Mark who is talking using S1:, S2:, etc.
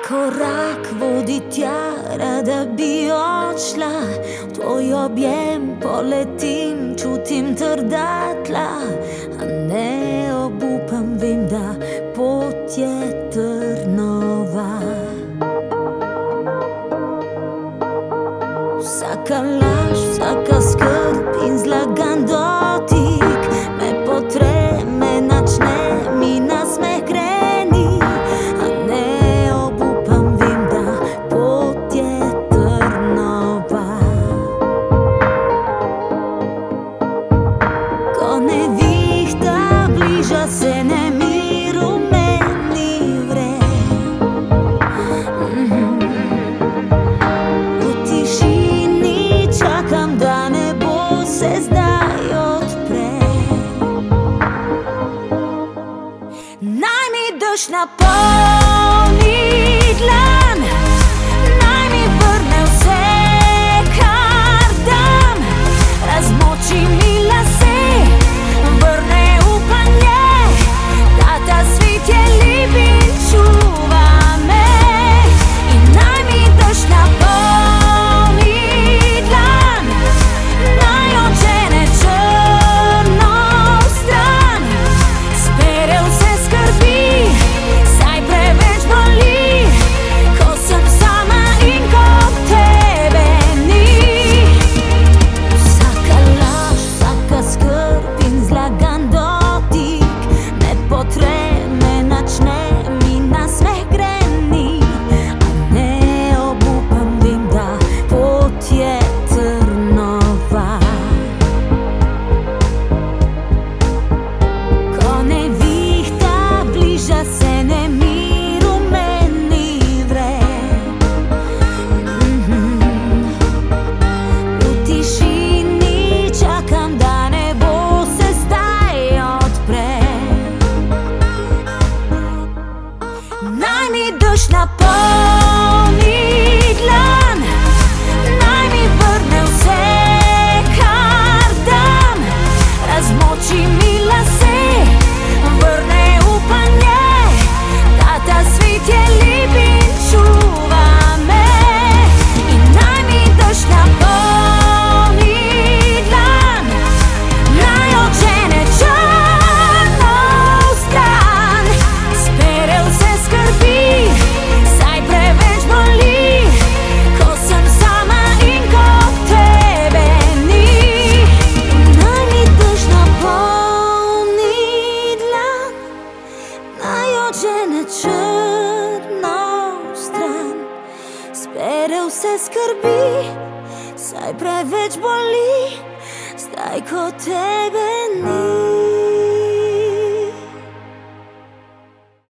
S1: korak vodi tja, rada bi odšla. V tvoj objem poletim, čutim trda tla, a ne obupam, vem, da pot je trnova. Vsaka laž, vsaka skrb in zlagan dotik me potre, me načne, mi nasmeh greni, a ne obupam, vem, da pot je trnova. Ko nevihta bliža se, nemir v meni vre. V tišini čakam, da nebo se zdaj odpre. Naj mi dež napolni dlan, naj mi vrne vse, kar dam. Razmoči mi lase, vrne upanje, da ta svet je lep in čuva me. In naj mi dež napolni dlan, naj odžene črno vstran, spere vse skrbi, saj preveč boli, ko sem sama in ko tebe ni. Vsaka laž, vsaka skrb in zlagan dotik me potre, me načne, mi nasmeh greni, a ne obupam, vem, da pot je trnova. Ko nevihta bliža se, nemir v meni vre. V tišini čakam, da nebo se zdaj odpre. Naj mi dež napolni dlan, naj mi vrne vse, kar dam. Razmoči mi lase, vrne upanje, da ta svet je lep in čuva me. In naj mi dež napolni dlan, naj odžene črno vstran, spere vse skrbi, saj preveč boli, ko sem sama in ko tebe ni. Naj mi dež napolni dlan, naj odžene črno vstran, spere vse skrbi, saj preveč boli, zdaj ko tebe